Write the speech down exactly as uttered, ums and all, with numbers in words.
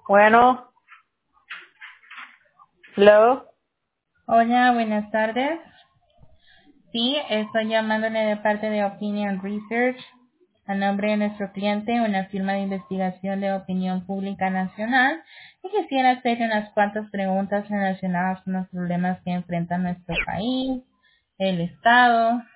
Bueno, hello. Hola, buenas tardes. Sí, estoy llamándole de parte de Opinion Research a nombre de nuestro cliente, una firma de investigación de opinión pública nacional, y quisiera hacerle unas cuantas preguntas relacionadas con los problemas que enfrenta nuestro país, el Estado.